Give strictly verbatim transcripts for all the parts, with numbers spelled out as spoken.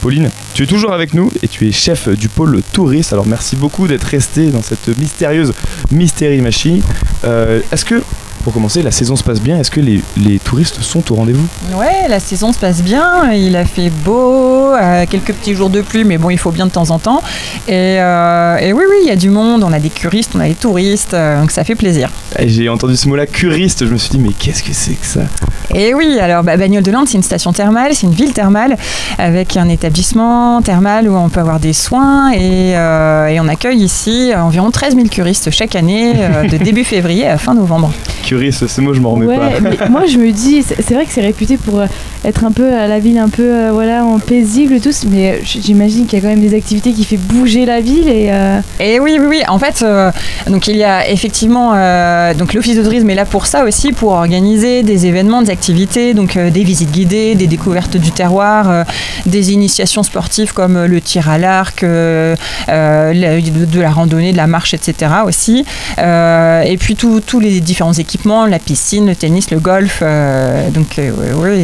Pauline, tu es toujours avec nous et tu es chef du pôle touriste. Alors merci beaucoup d'être resté dans cette mystérieuse Mystery Machine. Euh, est-ce que, pour commencer, la saison se passe bien? Est-ce que les, les touristes sont au rendez-vous? Ouais, la saison se passe bien. Il a fait beau, euh, quelques petits jours de pluie, mais bon, il faut bien de temps en temps. Et, euh, et oui, oui, il y a du monde. On a des curistes, on a des touristes, euh, donc ça fait plaisir. Et j'ai entendu ce mot-là, curiste. Je me suis dit, mais qu'est-ce que c'est que ça? Et oui, alors bah, Bagnoles-de-Land, c'est une station thermale, c'est une ville thermale avec un établissement thermal où on peut avoir des soins et, euh, et on accueille ici environ treize mille curistes chaque année, euh, de début février à fin novembre. Curiste, ce mot, je m'en remets ouais, pas. Mais moi, je me dis, c'est, c'est vrai que c'est réputé pour euh, être un peu à la ville, un peu euh, voilà, en paisible, tous, mais j'imagine qu'il y a quand même des activités qui font bouger la ville. Et, euh... et oui, oui, oui. En fait, euh, donc il y a effectivement euh, donc l'office de tourisme est là pour ça aussi, pour organiser des événements, des activités, donc euh, des visites guidées, des découvertes du terroir, euh, des initiations sportives comme le tir à l'arc, euh, euh, la, de la randonnée, de la marche, et cetera aussi. Euh, et puis tous les différents équipements, la piscine, le tennis, le golf. Euh, donc euh,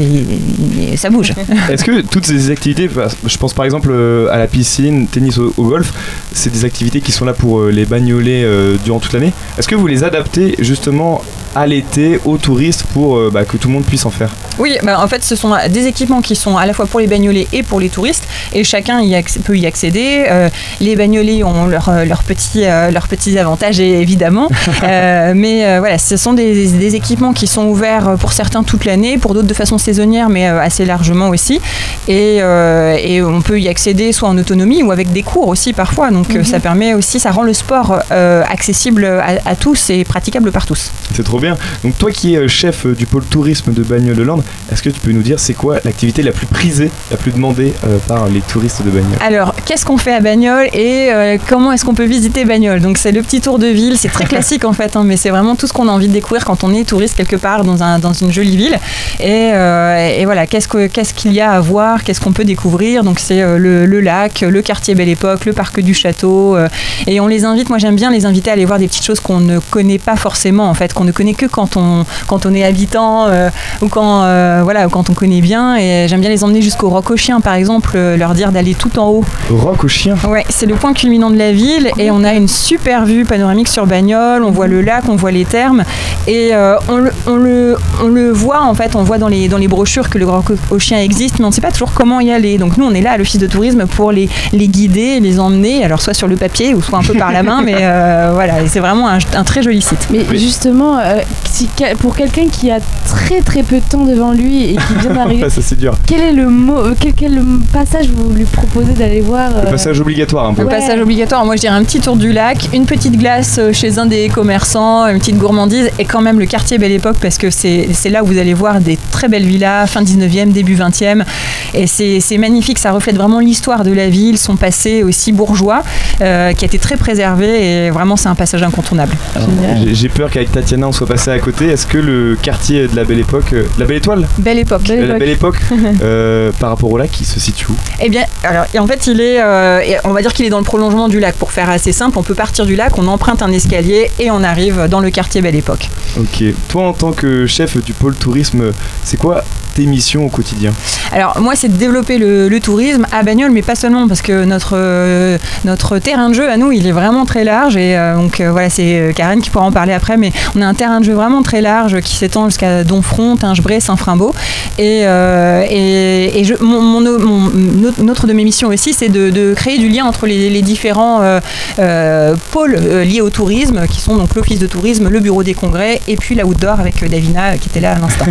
oui, ça bouge. Est-ce que toutes ces activités, je pense par exemple à la piscine, tennis, au, au golf, c'est des activités qui sont là pour les bagnolés euh, durant toute l'année. Est-ce que vous les adaptez justement à l'été aux touristes pour euh, bah, que tout le monde puisse en faire? Oui, bah, en fait ce sont des équipements qui sont à la fois pour les bagnolés et pour les touristes et chacun y acc- peut y accéder. Euh, les bagnolés ont leurs leur petits, euh, leurs petits avantages évidemment, euh, mais euh, voilà, ce sont des, des équipements qui sont ouverts pour certains toute l'année, pour d'autres de façon saisonnière mais euh, assez largement aussi et, euh, et on peut y accéder soit en autonomie ou avec des cours aussi parfois, donc mm-hmm. ça permet aussi, ça rend le sport euh, accessible à, à tous et praticable par tous. C'est trop bien. Donc toi qui es chef du pôle tourisme de Bagnoles-de-Land, est-ce que tu peux nous dire c'est quoi l'activité la plus prisée, la plus demandée euh, par les touristes de Bagnoles? Alors, qu'est-ce qu'on fait à Bagnoles et euh, comment est-ce qu'on peut visiter Bagnoles? Donc c'est le petit tour de ville, c'est très classique en fait, hein, mais c'est vraiment tout ce qu'on a envie de découvrir quand on est touriste quelque part dans, un, dans une jolie ville. Et, euh, et voilà, qu'est-ce, que, qu'est-ce qu'il y a à voir, qu'est-ce qu'on peut découvrir? Donc c'est euh, le, le lac, le quartier Belle Époque, le parc du château. Euh, et on les invite, moi j'aime bien les inviter à aller voir des petites choses qu'on ne connaît pas forcément en fait, qu'on ne connaît que quand on, quand on est habitant euh, ou quand, euh, voilà, quand on connaît bien. Et j'aime bien les emmener jusqu'au Roc aux Chiens par exemple, euh, leur dire d'aller tout en haut. Roc aux Chiens? Ouais, c'est le point culminant de la ville et on a une super vue panoramique sur Bagnoles, on voit le lac, on voit les thermes et euh, on, le, on, le, on le voit en fait, on voit dans les, dans les brochures que le Roc aux Chiens existe, mais on ne sait pas toujours comment y aller. Donc nous on est là à l'office de tourisme pour les, les guider, les emmener, alors soit sur le papier ou soit un peu par la main, mais euh, voilà, et c'est vraiment un, un très joli site. Mais oui. justement, euh, si, pour quelqu'un qui a très très peu de temps devant lui et qui vient d'arriver, ça c'est dur. Quel est le mot, quel, quel passage vous lui proposez d'aller voir? Le passage obligatoire un peu. Le ouais. passage obligatoire, moi je dirais un petit tour du lac, une petite glace chez un des commerçants, une petite gourmandise et quand même le quartier Belle Époque parce que c'est, c'est là où vous allez voir des très belles villas, fin dix-neuvième, début vingtième et c'est, c'est magnifique, ça reflète vraiment l'histoire de la ville, son passé aussi bourgeois euh, qui a été très préservé et vraiment c'est un passage incontournable. Alors, j'ai, j'ai peur qu'avec Tatiana on soit passé à côté. Est-ce que le quartier de la Belle Époque, euh, la Belle Étoile Belle Époque. Belle, la Belle Époque euh, par rapport au lac, il se situe où? Eh bien, alors, et en fait, il est, euh, on va dire qu'il est dans le prolongement du lac. Pour faire assez simple, on peut partir du lac, on emprunte un escalier et on arrive dans le quartier Belle Époque. Ok. Toi, en tant que chef du pôle tourisme, c'est quoi tes missions au quotidien? Alors, moi, c'est de développer le, le tourisme à Bagnoles, mais pas seulement, parce que notre, euh, notre terrain de jeu, à nous, il est vraiment très large. Et euh, donc, euh, voilà, c'est Karen qui pourra en parler après, mais on a un terrain de jeu vraiment très large qui s'étend jusqu'à Domfront, Tingebray, Saint-Frimbault. Et, euh, et, et je, mon, mon, mon, notre de mes missions aussi, c'est de, de créer du lien entre les, les différents euh, euh, pôles euh, liés au tourisme, qui sont donc l'office de tourisme, le bureau des congrès, et puis l'outdoor avec Davina qui était là à l'instant.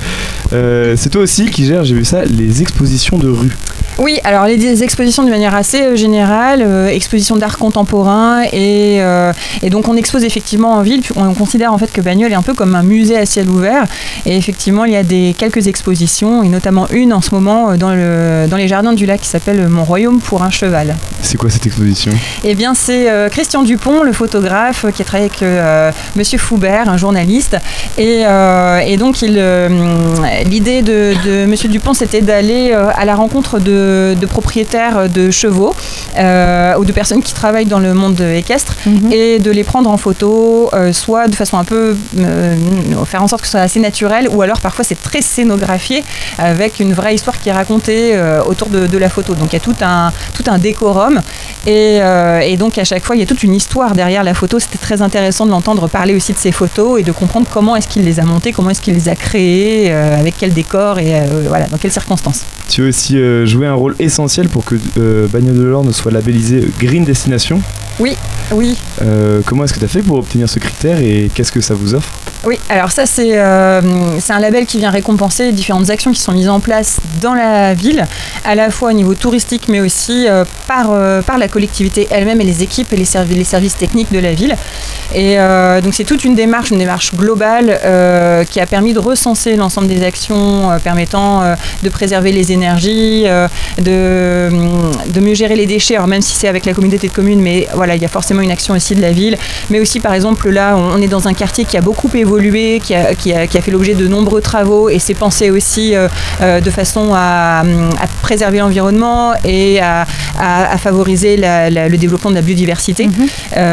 euh, c'est toi aussi qui gères, j'ai vu ça, les expositions de rue. Oui, alors les expositions de manière assez euh, générale, euh, expositions d'art contemporain et, euh, et donc on expose effectivement en ville, on considère en fait que Bagnoles est un peu comme un musée à ciel ouvert et effectivement il y a des, quelques expositions et notamment une en ce moment dans, le, dans les jardins du lac qui s'appelle Mon Royaume pour un cheval. C'est quoi cette exposition? Eh bien c'est euh, Christian Dupont, le photographe qui a travaillé avec euh, Monsieur Foubert, un journaliste et, euh, et donc il, euh, l'idée de, de Monsieur Dupont c'était d'aller euh, à la rencontre de de, de propriétaires de chevaux euh, ou de personnes qui travaillent dans le monde équestre mm-hmm. et de les prendre en photo, euh, soit de façon un peu euh, faire en sorte que ce soit assez naturel, ou alors parfois c'est très scénographié avec une vraie histoire qui est racontée euh, autour de, de la photo. Donc il y a tout un, tout un décorum et, euh, et donc à chaque fois il y a toute une histoire derrière la photo. C'était très intéressant de l'entendre parler aussi de ces photos et de comprendre comment est-ce qu'il les a montées, comment est-ce qu'il les a créées, euh, avec quel décor et euh, voilà, dans quelles circonstances. Tu as aussi euh, joué un rôle essentiel pour que euh, Bagnoles de l'Orne soit labellisé Green Destination. Oui, oui. Euh, comment est-ce que tu as fait pour obtenir ce critère et qu'est-ce que ça vous offre ? Oui, alors ça c'est, euh, c'est un label qui vient récompenser différentes actions qui sont mises en place dans la ville, à la fois au niveau touristique mais aussi euh, par, euh, par la collectivité elle-même et les équipes et les, servi- les services techniques de la ville. Et euh, donc c'est toute une démarche, une démarche globale euh, qui a permis de recenser l'ensemble des actions euh, permettant euh, de préserver les énergies, euh, de, de mieux gérer les déchets, alors même si c'est avec la communauté de communes, mais voilà, il y a forcément une action aussi de la ville. Mais aussi par exemple là, on est dans un quartier qui a beaucoup évolué, qui a, qui a, qui a fait l'objet de nombreux travaux et s'est pensé aussi euh, euh, de façon à, à préserver l'environnement et à, à, à favoriser la, la, le développement de la biodiversité. Mm-hmm.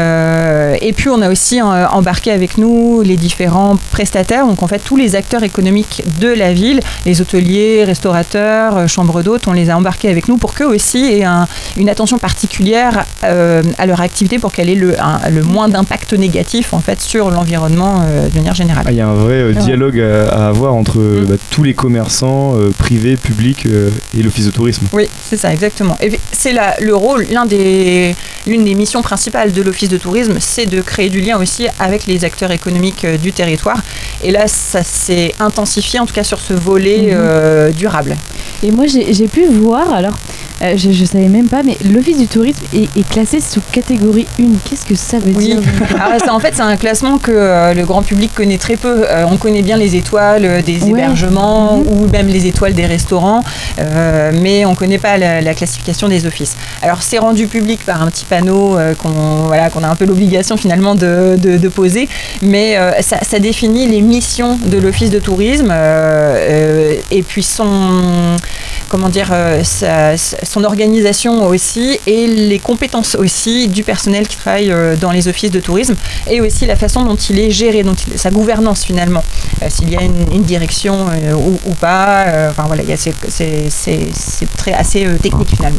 Euh, et puis on a aussi euh, embarqué avec nous les différents prestataires, donc en fait tous les acteurs économiques de la ville, les hôteliers, restaurateurs, euh, chambres d'hôtes, on les a embarqués avec nous pour qu'eux aussi aient un, une attention particulière euh, à leur activité pour qu'elle ait le, un, le moins d'impact négatif en fait sur l'environnement euh, de manière générale. Ah, il y a un vrai euh, dialogue à, à avoir entre mmh. bah, tous les commerçants euh, privés, publics euh, et l'office de tourisme. Oui, c'est ça, exactement. Et c'est la, le rôle, l'un des, l'une des missions principales de l'office de tourisme, c'est de créer du lien aussi avec les acteurs économiques euh, du territoire. Et là, ça s'est intensifié, en tout cas sur ce volet mmh. euh, durable. Et moi, j'ai, j'ai pu voir, alors, euh, je ne savais même pas, mais l'office du tourisme est, est classé sous catégorie un. Qu'est-ce que ça veut oui. dire? Alors, ça, en fait, c'est un classement que euh, le grand public connaît très peu. Euh, on connaît bien les étoiles euh, des ouais. hébergements mmh. ou même les étoiles des restaurants, euh, mais on ne connaît pas la, la classification des offices. Alors, c'est rendu public par un petit panneau euh, qu'on, voilà, qu'on a un peu l'obligation finalement de, de, de poser, mais euh, ça, ça définit les missions de l'office de tourisme euh, euh, et puis son... comment dire, euh, sa, son organisation aussi et les compétences aussi du personnel qui travaille euh, dans les offices de tourisme et aussi la façon dont il est géré, dont il, sa gouvernance finalement, euh, s'il y a une, une direction euh, ou, ou pas, euh, enfin voilà, y a, c'est, c'est, c'est, c'est très, assez euh, technique finalement.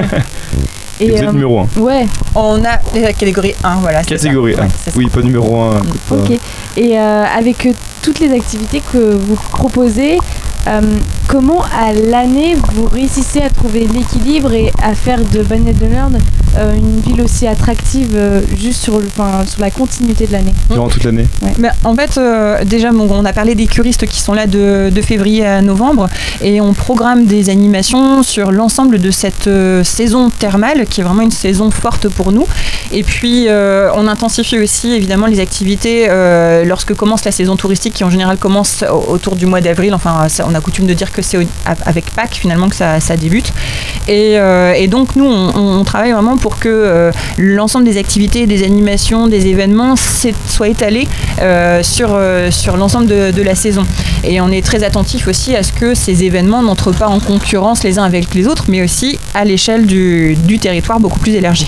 Et, et vous êtes euh, numéro un. Ouais, on a la catégorie un, voilà. Catégorie un, ouais, oui, pas numéro un. Mmh. Ok, et euh, avec euh, toutes les activités que vous proposez, Euh, comment à l'année vous réussissez à trouver l'équilibre et à faire de Bagnoles de l'Orne euh, une ville aussi attractive euh, juste sur, le, sur la continuité de l'année? Durant toute l'année. Ouais. Mais en fait, euh, déjà, bon, on a parlé des curistes qui sont là de, de février à novembre et on programme des animations sur l'ensemble de cette euh, saison thermale qui est vraiment une saison forte pour nous. Et puis, euh, on intensifie aussi évidemment les activités euh, lorsque commence la saison touristique qui en général commence autour du mois d'avril. Enfin, ça, on a coutume de dire que c'est avec Pâques finalement que ça, ça débute. Et, euh, et donc, nous, on, on travaille vraiment pour que euh, l'ensemble des activités, des animations, des événements soient étalés euh, sur, euh, sur l'ensemble de, de la saison. Et on est très attentif aussi à ce que ces événements n'entrent pas en concurrence les uns avec les autres, mais aussi à l'échelle du, du territoire beaucoup plus élargie.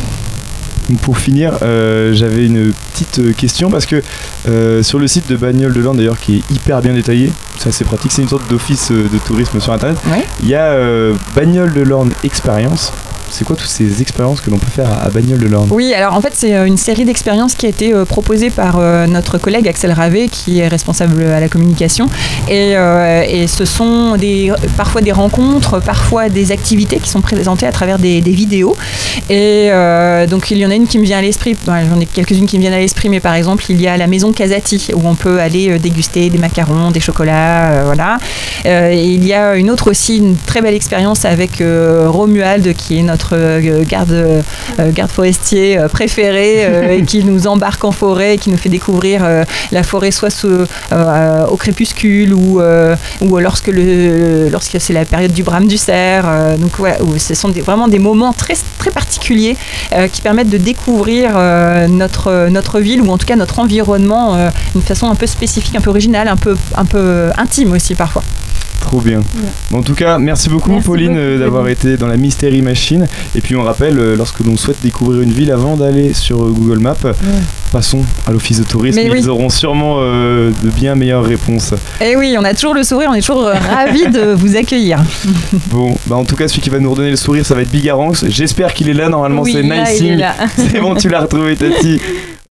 Pour finir, euh, j'avais une petite question parce que euh, sur le site de Bagnoles de l'Orne d'ailleurs qui est hyper bien détaillé, c'est assez pratique, c'est une sorte d'office de tourisme sur internet. Ouais. Il y a euh, Bagnoles de l'Orne Expérience. C'est quoi toutes ces expériences que l'on peut faire à Bagnoles de l'Orne? Oui, alors en fait c'est une série d'expériences qui a été euh, proposée par euh, notre collègue Axel Ravet qui est responsable à la communication et, euh, et ce sont des, parfois des rencontres, parfois des activités qui sont présentées à travers des, des vidéos et euh, donc il y en a une qui me vient à l'esprit, ouais, j'en ai quelques-unes qui me viennent à l'esprit mais par exemple il y a la maison Casati où on peut aller euh, déguster des macarons, des chocolats, euh, voilà. Euh, et il y a une autre aussi, une très belle expérience avec euh, Romuald qui est notre garde, euh, garde forestier euh, préféré euh, et qui nous embarque en forêt et qui nous fait découvrir euh, la forêt soit sous, euh, au crépuscule ou, euh, ou lorsque, le, lorsque c'est la période du brame du cerf. Euh, donc ouais, ce sont des, vraiment des moments très, très particuliers euh, qui permettent de découvrir euh, notre, notre ville ou en tout cas notre environnement euh, d'une façon un peu spécifique, un peu originale, un peu, un peu intime aussi parfois. Trop bien. Ouais. Bon, en tout cas, merci beaucoup Merci Pauline beaucoup, euh, d'avoir Pauline. été dans la Mystery Machine. Et puis on rappelle, euh, lorsque l'on souhaite découvrir une ville avant d'aller sur euh, Google Maps, Ouais. passons à l'office de tourisme. Mais Ils oui. auront sûrement euh, de bien meilleures réponses. Et oui, on a toujours le sourire, on est toujours euh, ravis de vous accueillir. Bon, bah en tout cas, celui qui va nous redonner le sourire, ça va être Bigaranx. J'espère qu'il est là. Normalement, Oui, c'est là, il est Nicing. là. C'est bon, tu l'as retrouvé, Tati.